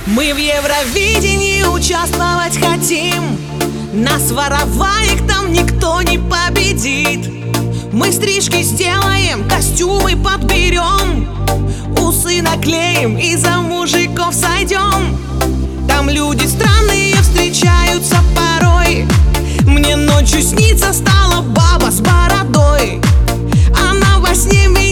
Мы в Евровидении участвовать хотим. Нас вороваек там никто не победит. Мы стрижки сделаем, костюмы подберем, усы наклеим и за мужиков сойдем. Там люди странные встречаются порой. Мне ночью снится стала баба с бородой. Она во сне меня